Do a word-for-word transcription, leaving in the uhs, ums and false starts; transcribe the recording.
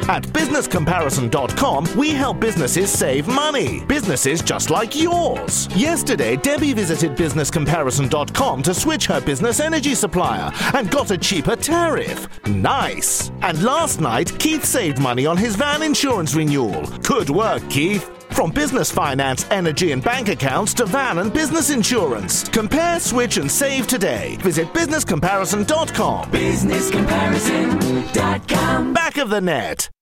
At business comparison dot com, we help businesses save money. Businesses just like yours. Yesterday, Debbie visited business comparison dot com to switch her business energy supplier and got a cheaper tariff. Nice. And last night, Keith saved money on his van insurance renewal. Good work, Keith. From business finance, energy and bank accounts to van and business insurance. Compare, switch and save today. Visit business comparison dot com. business comparison dot com. Back of the net.